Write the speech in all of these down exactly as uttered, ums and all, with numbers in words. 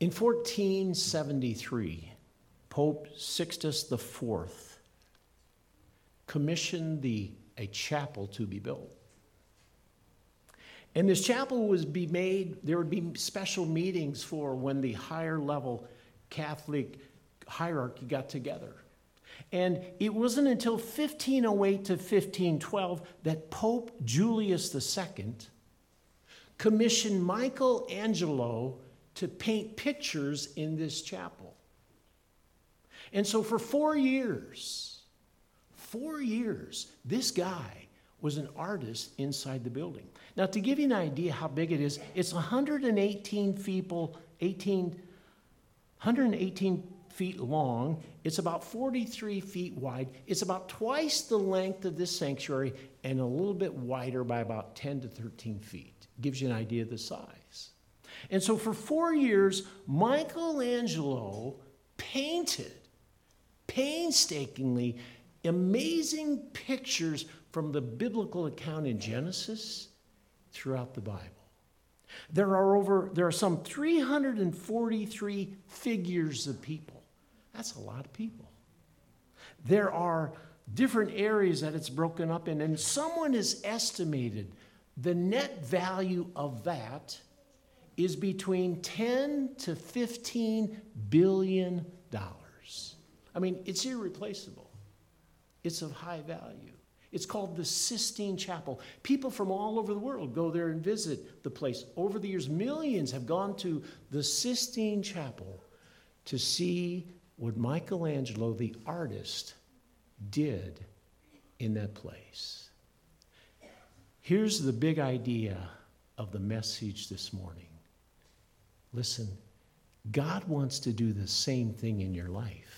In fourteen seventy-three, Pope Sixtus the Fourth commissioned the, a chapel to be built. And this chapel was be made, there would be special meetings for when the higher level Catholic hierarchy got together. And it wasn't until fifteen oh eight to fifteen twelve that Pope Julius the Second commissioned Michelangelo to paint pictures in this chapel. And so for four years, four years, this guy was an artist inside the building. Now, to give you an idea how big it is, it's one hundred eighteen people, eighteen, one hundred eighteen feet long. It's about forty-three feet wide. It's about twice the length of this sanctuary and a little bit wider by about ten to thirteen feet. Gives you an idea of the size. And so for four years, Michelangelo painted painstakingly amazing pictures from the biblical account in Genesis throughout the Bible. There are over, there are some three hundred forty-three figures of people. That's a lot of people. There are different areas that it's broken up in, and someone has estimated the net value of that is between ten to fifteen billion dollars. I mean, it's irreplaceable. It's of high value. It's called the Sistine Chapel. People from all over the world go there and visit the place. Over the years, millions have gone to the Sistine Chapel to see what Michelangelo, the artist, did in that place. Here's the big idea of the message this morning. Listen, God wants to do the same thing in your life.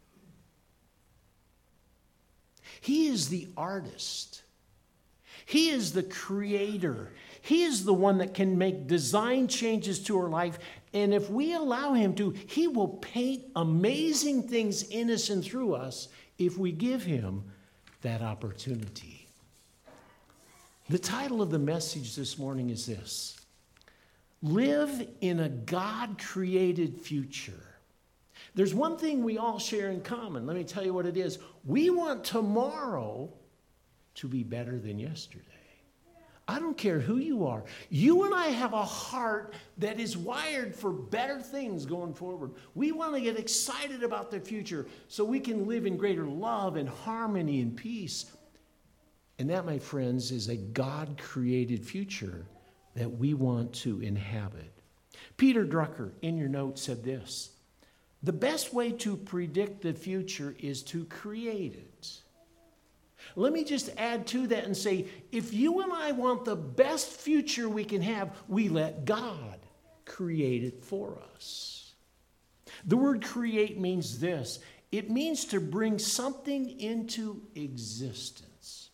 He is the artist. He is the creator. He is the one that can make design changes to our life. And if we allow him to, he will paint amazing things in us and through us if we give him that opportunity. The title of the message this morning is this: Live in a God-created future. There's one thing we all share in common. Let me tell you what it is. We want tomorrow to be better than yesterday. I don't care who you are. You and I have a heart that is wired for better things going forward. We want to get excited about the future so we can live in greater love and harmony and peace. And that, my friends, is a God-created future that we want to inhabit. Peter Drucker, in your notes, said this: the best way to predict the future is to create it. Let me just add to that and say, if you and I want the best future we can have, we let God create it for us. The word create means this: it means to bring something into existence.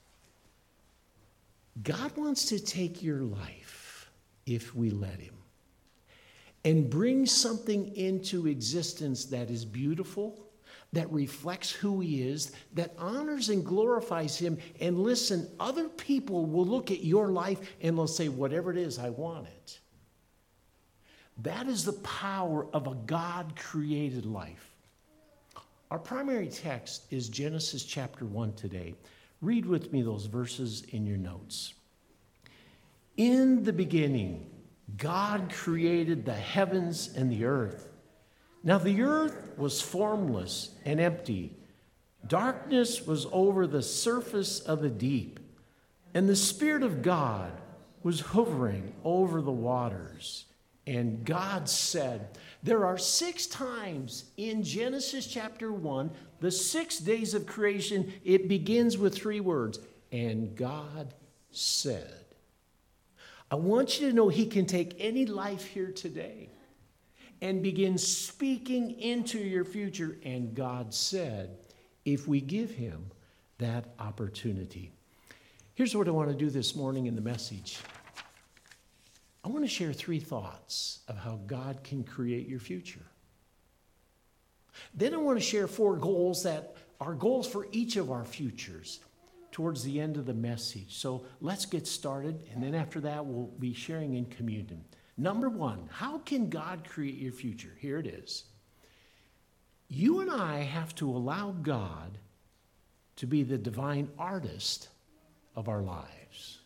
God wants to take your life, if we let him, and bring something into existence that is beautiful, that reflects who he is, that honors and glorifies him. And listen, other people will look at your life and they'll say, whatever it is, I want it. That is the power of a God-created life. Our primary text is Genesis chapter one today. Read with me those verses in your notes. In the beginning, God created the heavens and the earth. Now the earth was formless and empty. Darkness was over the surface of the deep, and the Spirit of God was hovering over the waters. And God said, there are six times in Genesis chapter one, the six days of creation, it begins with three words, and God said. I want you to know he can take any life here today and begin speaking into your future. And God said, if we give him that opportunity. Here's what I want to do this morning in the message. I want to share three thoughts of how God can create your future. Then I want to share four goals that are goals for each of our futures towards the end of the message. So let's get started, and then after that we'll be sharing in communion. Number one, how can God create your future? Here it is. You and I have to allow God to be the divine artist of our lives.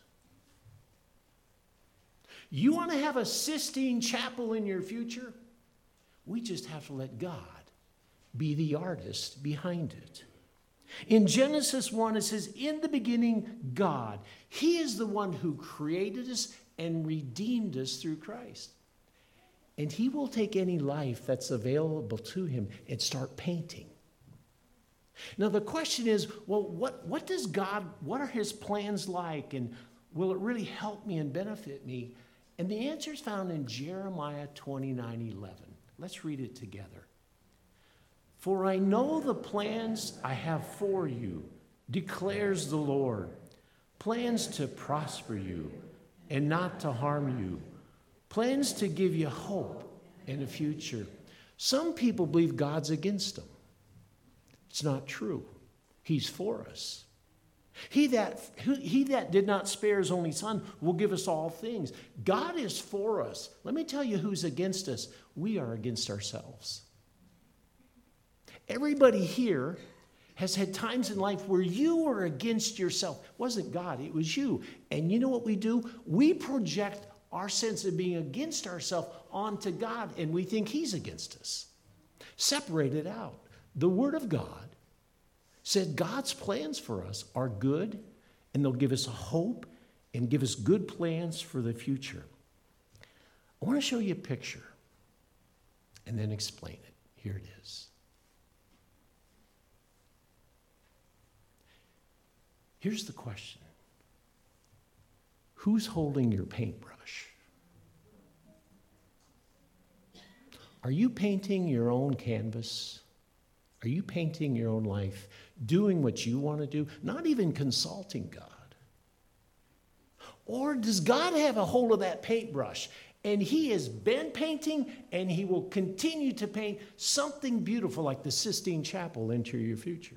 You want to have a Sistine Chapel in your future? We just have to let God be the artist behind it. In Genesis one, it says, in the beginning, God. He is the one who created us and redeemed us through Christ. And he will take any life that's available to him and start painting. Now the question is, well, what, what does God, what are his plans like? And will it really help me and benefit me? And the answer is found in Jeremiah twenty-nine eleven. Let's read it together. For I know the plans I have for you, declares the Lord, plans to prosper you and not to harm you, plans to give you hope and a future. Some people believe God's against them. It's not true. He's for us. He that, he that did not spare his only son will give us all things. God is for us. Let me tell you who's against us. We are against ourselves. Everybody here has had times in life where you were against yourself. It wasn't God, it was you. And you know what we do? We project our sense of being against ourselves onto God, and we think he's against us. Separate it out. The Word of God said God's plans for us are good, and they'll give us a hope and give us good plans for the future. I want to show you a picture and then explain it. Here it is. Here's the question. Who's holding your paintbrush? Are you painting your own canvas? Are you painting your own life, doing what you want to do, not even consulting God? Or does God have a hold of that paintbrush and he has been painting and he will continue to paint something beautiful like the Sistine Chapel into your future?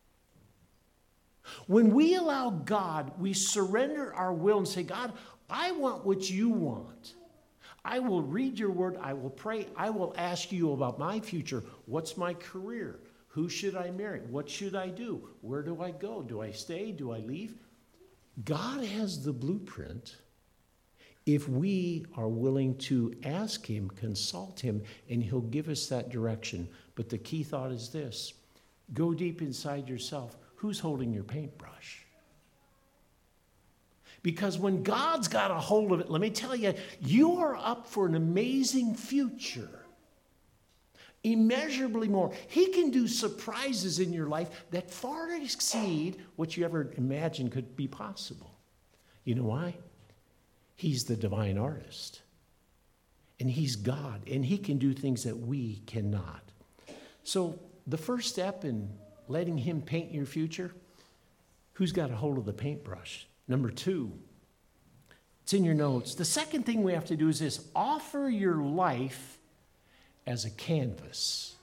When we allow God, we surrender our will and say, God, I want what you want. I will read your word. I will pray. I will ask you about my future. What's my career? Who should I marry? What should I do? Where do I go? Do I stay? Do I leave? God has the blueprint if we are willing to ask him, consult him, and he'll give us that direction. But the key thought is this. Go deep inside yourself. Who's holding your paintbrush? Because when God's got a hold of it, let me tell you, you are up for an amazing future. Immeasurably more. He can do surprises in your life that far exceed what you ever imagined could be possible. You know why? He's the divine artist. And he's God. And he can do things that we cannot. So the first step in letting him paint your future, who's got a hold of the paintbrush? Number two, it's in your notes. The second thing we have to do is this: offer your life as a canvas.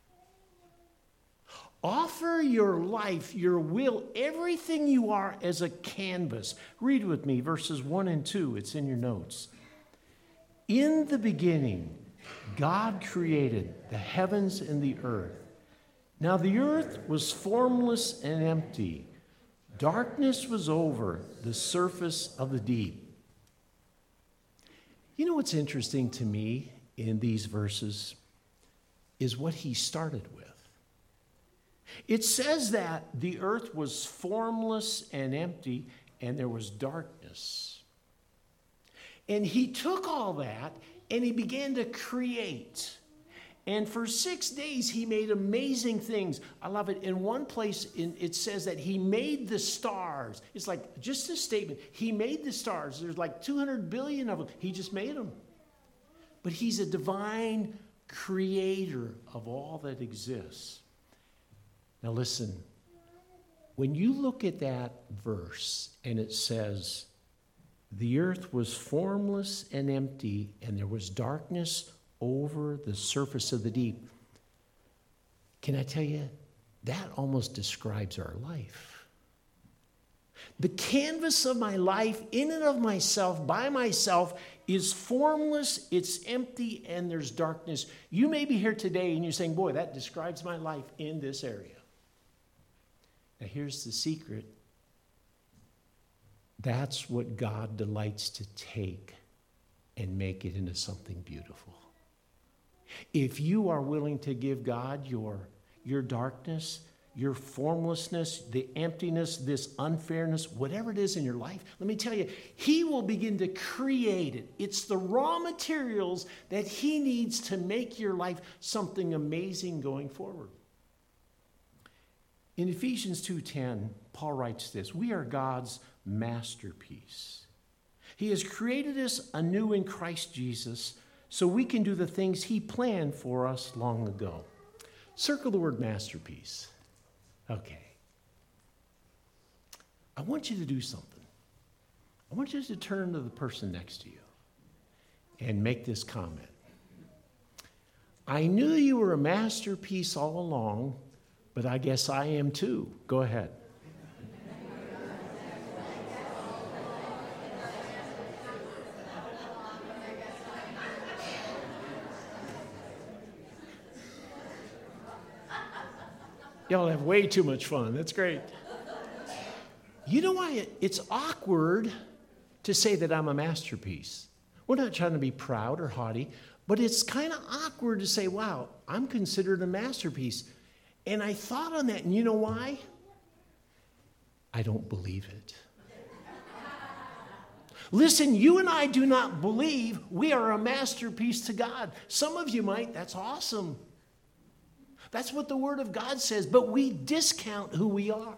Offer your life, your will, everything you are as a canvas. Read with me verses one and two. It's in your notes. In the beginning, God created the heavens and the earth. Now the earth was formless and empty. Darkness was over the surface of the deep. You know what's interesting to me in these verses is what he started with. It says that the earth was formless and empty, and there was darkness. And he took all that, and he began to create. And for six days, he made amazing things. I love it. In one place, in, it says that he made the stars. It's like just a statement. He made the stars. There's like two hundred billion of them. He just made them. But he's a divine creator of all that exists. Now listen, when you look at that verse and it says, the earth was formless and empty, and there was darkness over the surface of the deep. Can I tell you, that almost describes our life. The canvas of my life, in and of myself, by myself, is formless, it's empty, and there's darkness. You may be here today and you're saying, boy, that describes my life in this area. Now here's the secret. That's what God delights to take and make it into something beautiful. If you are willing to give God your, your darkness, your formlessness, the emptiness, this unfairness, whatever it is in your life, let me tell you, he will begin to create it. It's the raw materials that he needs to make your life something amazing going forward. In Ephesians two ten, Paul writes this, we are God's masterpiece. He has created us anew in Christ Jesus so we can do the things he planned for us long ago. Circle the word masterpiece. Okay. I want you to do something. I want you to turn to the person next to you and make this comment. I knew you were a masterpiece all along, but I guess I am too. Go ahead. Y'all have way too much fun. That's great. You know why it's awkward to say that I'm a masterpiece? We're not trying to be proud or haughty, but it's kind of awkward to say, wow, I'm considered a masterpiece. And I thought on that, and you know why? I don't believe it. Listen, you and I do not believe we are a masterpiece to God. Some of you might. That's awesome. That's what the Word of God says, but we discount who we are.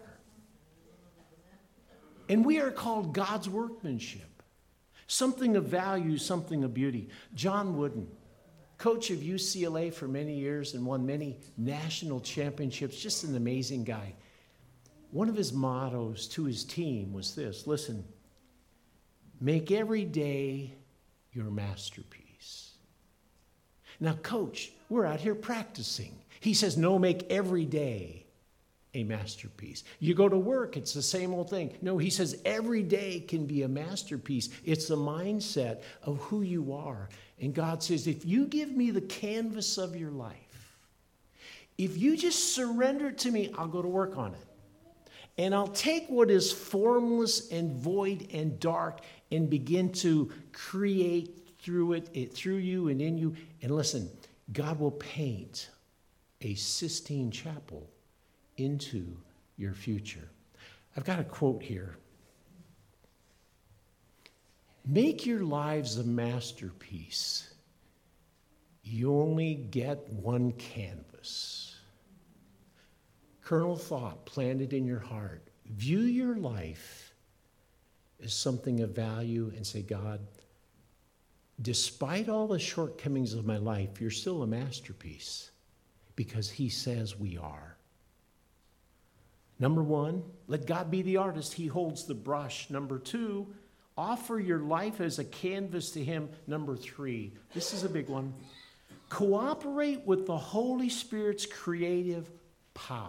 And we are called God's workmanship, something of value, something of beauty. John Wooden, coach of U C L A for many years and won many national championships, just an amazing guy. One of his mottos to his team was this, listen, make every day your masterpiece. Now, coach, we're out here practicing. He says, no, make every day a masterpiece. You go to work, it's the same old thing. No, he says every day can be a masterpiece. It's the mindset of who you are. And God says, if you give me the canvas of your life, if you just surrender it to me, I'll go to work on it. And I'll take what is formless and void and dark and begin to create through it, it through you and in you. And listen, God will paint a Sistine Chapel into your future. I've got a quote here. Make your lives a masterpiece. You only get one canvas. Kernel thought planted in your heart. View your life as something of value and say, God, despite all the shortcomings of my life, you're still a masterpiece. Because he says we are. Number one, let God be the artist. He holds the brush. Number two, offer your life as a canvas to him. Number three, this is a big one. Cooperate with the Holy Spirit's creative power.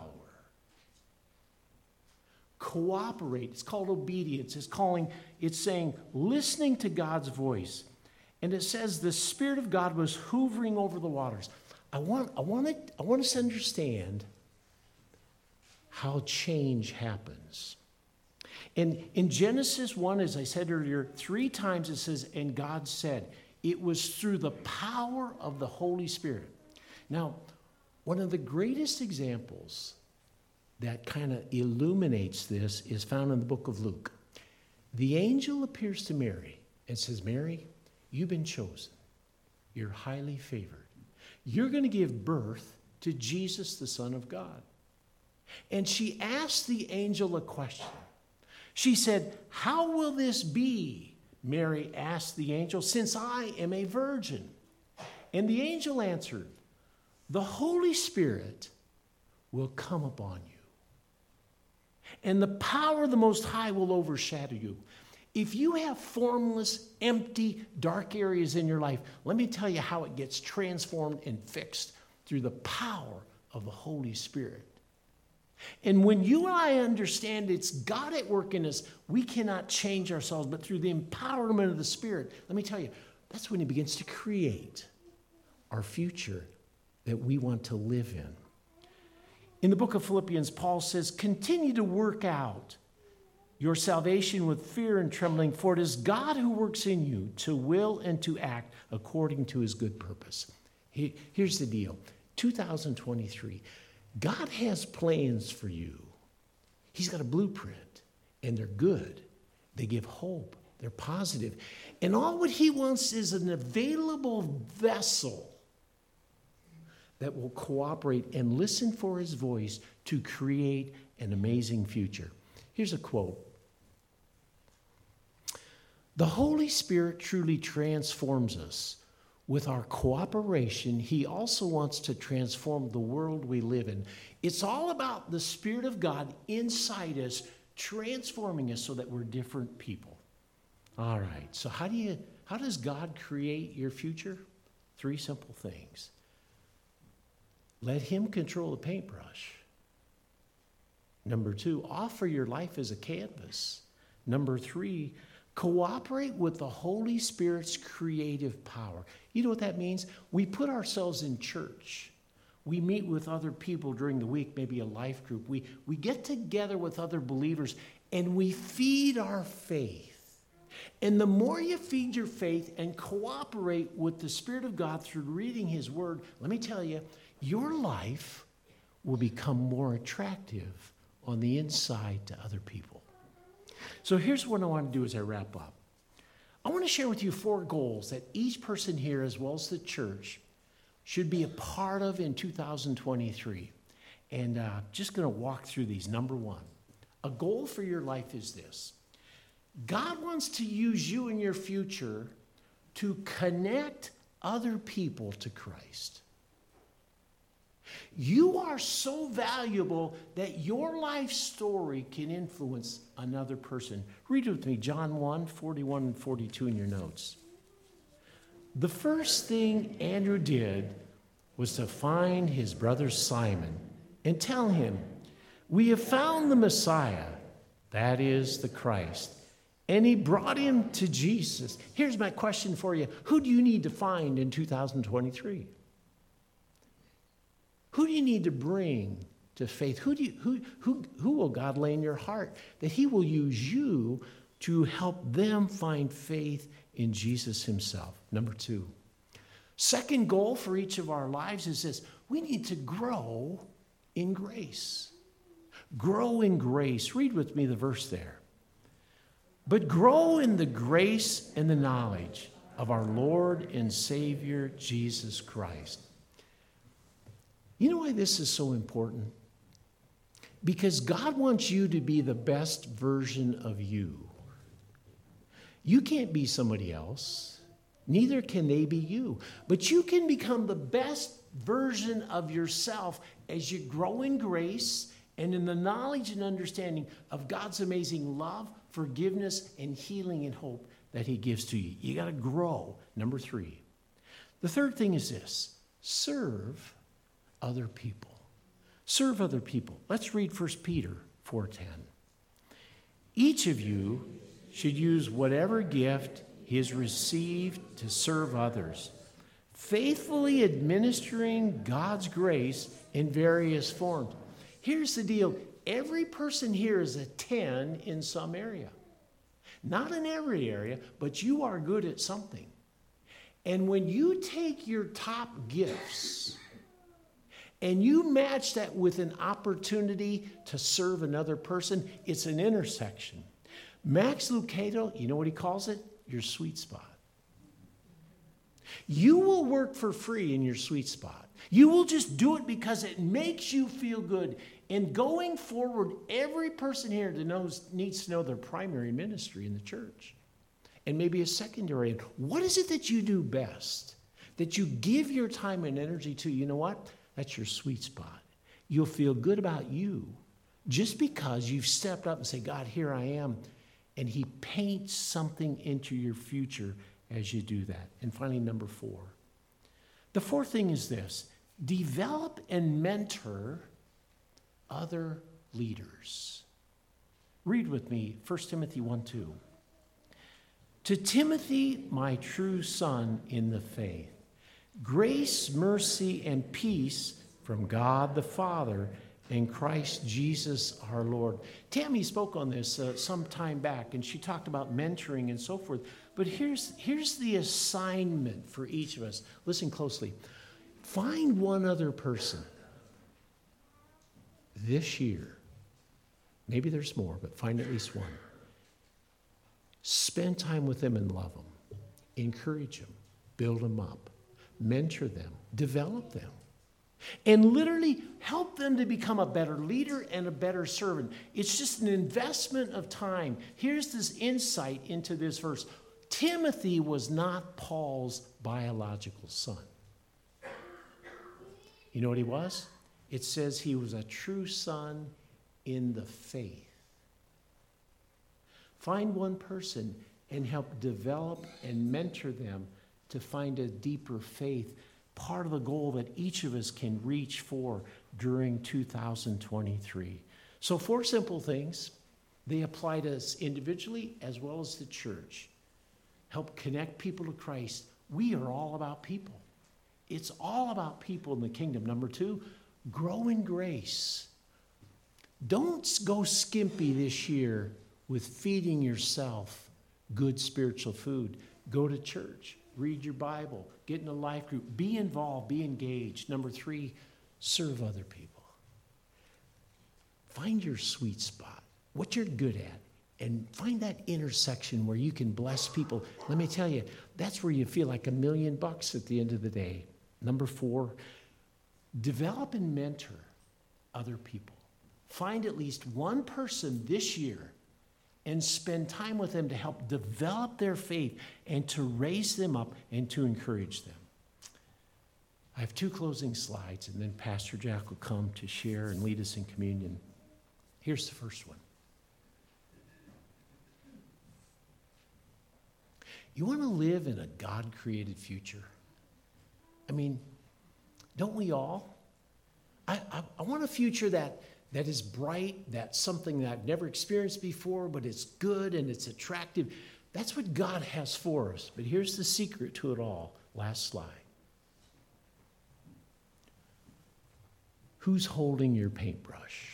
Cooperate. It's called obedience. It's calling, it's saying listening to God's voice. And it says the Spirit of God was hovering over the waters. I want, I want, to, I want us to understand how change happens. And in Genesis one, as I said earlier, three times it says, and God said, it was through the power of the Holy Spirit. Now, one of the greatest examples that kind of illuminates this is found in the book of Luke. The angel appears to Mary and says, Mary, you've been chosen. You're highly favored. You're going to give birth to Jesus, the Son of God. And she asked the angel a question. She said, how will this be? Mary asked the angel, since I am a virgin. And the angel answered, the Holy Spirit will come upon you. And the power of the Most High will overshadow you. If you have formless, empty, dark areas in your life, let me tell you how it gets transformed and fixed through the power of the Holy Spirit. And when you and I understand it's God at work in us, we cannot change ourselves, but through the empowerment of the Spirit, let me tell you, that's when He begins to create our future that we want to live in. In the book of Philippians, Paul says, continue to work out your salvation with fear and trembling, for it is God who works in you to will and to act according to His good purpose. Here's the deal. two thousand twenty-three, God has plans for you. He's got a blueprint, and they're good. They give hope. They're positive. And all what He wants is an available vessel that will cooperate and listen for His voice to create an amazing future. Here's a quote. The Holy Spirit truly transforms us. With our cooperation, He also wants to transform the world we live in. It's all about the Spirit of God inside us, transforming us so that we're different people. All right, so how do you, how does God create your future? Three simple things. Let Him control the paintbrush. Number two, offer your life as a canvas. Number three, cooperate with the Holy Spirit's creative power. You know what that means? We put ourselves in church. We meet with other people during the week, maybe a life group. We, we get together with other believers and we feed our faith. And the more you feed your faith and cooperate with the Spirit of God through reading His Word, let me tell you, your life will become more attractive on the inside to other people. So here's what I want to do as I wrap up. I want to share with you four goals that each person here, as well as the church, should be a part of in two thousand twenty-three. And uh, just going to walk through these. Number one, a goal for your life is this. God wants to use you in your future to connect other people to Christ. You are so valuable that your life story can influence another person. Read it with me, John one, forty-one and forty-two in your notes. The first thing Andrew did was to find his brother Simon and tell him, we have found the Messiah, that is the Christ. And he brought him to Jesus. Here's my question for you. Who do you need to find in two thousand twenty-three? Who do you need to bring to faith? Who, do you, who, who, who will God lay in your heart that He will use you to help them find faith in Jesus Himself? Number two. Second goal for each of our lives is this. We need to grow in grace. Grow in grace. Read with me the verse there. But grow in the grace and the knowledge of our Lord and Savior, Jesus Christ. You know why this is so important? Because God wants you to be the best version of you. You can't be somebody else. Neither can they be you. But you can become the best version of yourself as you grow in grace and in the knowledge and understanding of God's amazing love, forgiveness, and healing and hope that He gives to you. You got to grow. Number three. The third thing is this. Serve other people. Serve other people. Let's read First Peter four ten. Each of you should use whatever gift he has received to serve others, faithfully administering God's grace in various forms. Here's the deal. Every person here is a ten in some area. Not in every area, but you are good at something. And when you take your top gifts and you match that with an opportunity to serve another person, it's an intersection. Max Lucado, you know what he calls it? Your sweet spot. You will work for free in your sweet spot. You will just do it because it makes you feel good. And going forward, every person here that knows needs to know their primary ministry in the church and maybe a secondary. What is it that you do best, that you give your time and energy to? You know what? That's your sweet spot. You'll feel good about you just because you've stepped up and said, God, here I am. And He paints something into your future as you do that. And finally, number four. The fourth thing is this. Develop and mentor other leaders. Read with me First Timothy one two. To Timothy, my true son in the faith, grace, mercy, and peace from God the Father and Christ Jesus our Lord. Tammy spoke on this uh, some time back, and she talked about mentoring and so forth. But here's, here's the assignment for each of us. Listen closely. Find one other person this year. Maybe there's more, but find at least one. Spend time with them and love them. Encourage them. Build them up. Mentor them. Develop them. And literally help them to become a better leader and a better servant. It's just an investment of time. Here's this insight into this verse. Timothy was not Paul's biological son. You know what he was? It says he was a true son in the faith. Find one person and help develop and mentor them to find a deeper faith. Part of the goal that each of us can reach for during two thousand twenty-three. So four simple things. They apply to us individually as well as the church. Help connect people to Christ. We are all about people. It's all about people in the kingdom. Number two, grow in grace. Don't go skimpy this year with feeding yourself good spiritual food. Go to church. Read your Bible. Get in a life group. Be involved. Be engaged. Number three, serve other people. Find your sweet spot, what you're good at, and find that intersection where you can bless people. Let me tell you, that's where you feel like a million bucks at the end of the day. Number four, develop and mentor other people. Find at least one person this year and spend time with them to help develop their faith and to raise them up and to encourage them. I have two closing slides, and then Pastor Jack will come to share and lead us in communion. Here's the first one. You want to live in a God-created future? I mean, don't we all? I, I, I want a future that that is bright, that's something that I've never experienced before, but it's good and it's attractive. That's what God has for us. But here's the secret to it all. Last slide. Who's holding your paintbrush?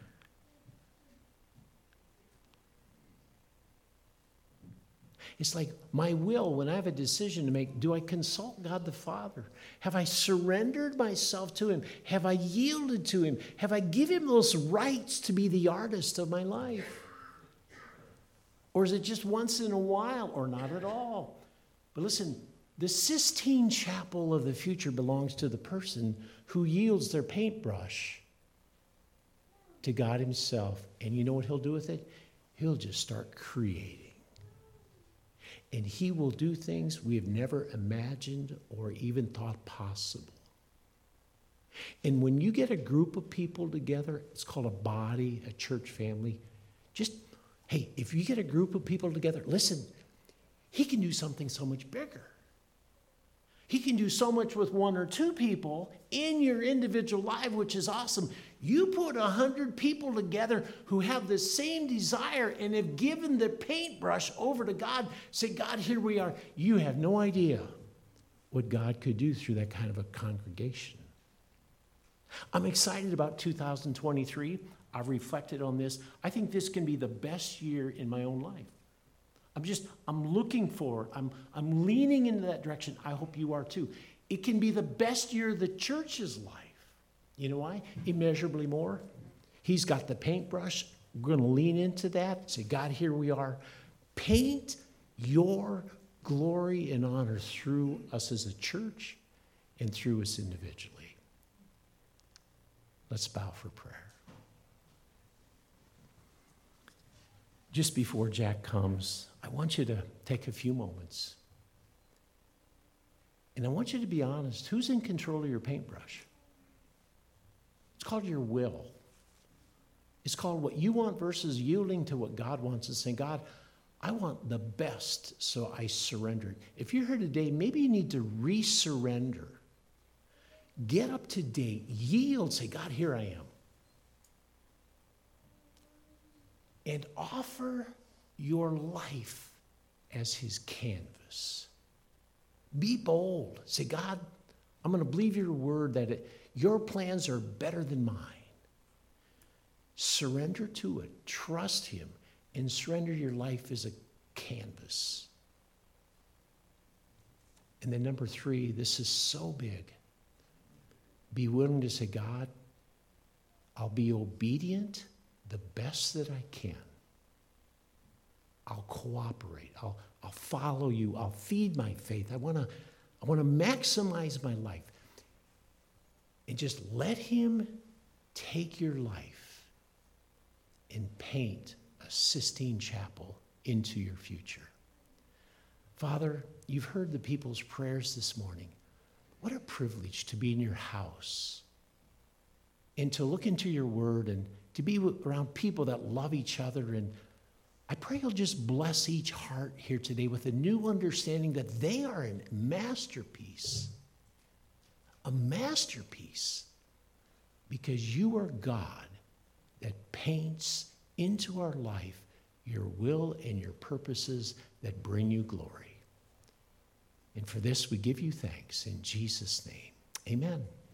It's like my will, when I have a decision to make, do I consult God the Father? Have I surrendered myself to Him? Have I yielded to Him? Have I given Him those rights to be the artist of my life? Or is it just once in a while or not at all? But listen, the Sistine Chapel of the future belongs to the person who yields their paintbrush to God Himself. And you know what He'll do with it? He'll just start creating. And He will do things we have never imagined or even thought possible. And when you get a group of people together, it's called a body, a church family. Just, hey, if you get a group of people together, listen, He can do something so much bigger. He can do so much with one or two people in your individual life, which is awesome. You put a hundred people together who have the same desire and have given the paintbrush over to God. Say, God, here we are. You have no idea what God could do through that kind of a congregation. I'm excited about two thousand twenty-three. I've reflected on this. I think this can be the best year in my own life. I'm just, I'm looking for, I'm, I'm leaning into that direction. I hope you are too. It can be the best year of the church's life. You know why? Immeasurably more. He's got the paintbrush. We're going to lean into that. Say, God, here we are. Paint your glory and honor through us as a church and through us individually. Let's bow for prayer. Just before Jack comes, I want you to take a few moments. And I want you to be honest. Who's in control of your paintbrush? It's called your will. It's called what you want versus yielding to what God wants and saying, God, I want the best, so I surrender. If you're here today, maybe you need to re-surrender. Get up to date. Yield. Say, God, here I am. and offer your life as his canvas. Be bold. Say, God, I'm going to believe your word that it, your plans are better than mine. Surrender to it. Trust him and surrender your life as a canvas. And then number three, this is so big. Be willing to say, God, I'll be obedient the best that I can. I'll cooperate. I'll, I'll follow you. I'll feed my faith. I want to I want to maximize my life. And just let him take your life and paint a Sistine Chapel into your future. Father, you've heard the people's prayers this morning. What a privilege to be in your house and to look into your word and to be around people that love each other. And I pray you'll just bless each heart here today with a new understanding that they are a masterpiece, a masterpiece, because you are God that paints into our life your will and your purposes that bring you glory. And for this, we give you thanks in Jesus' name. Amen.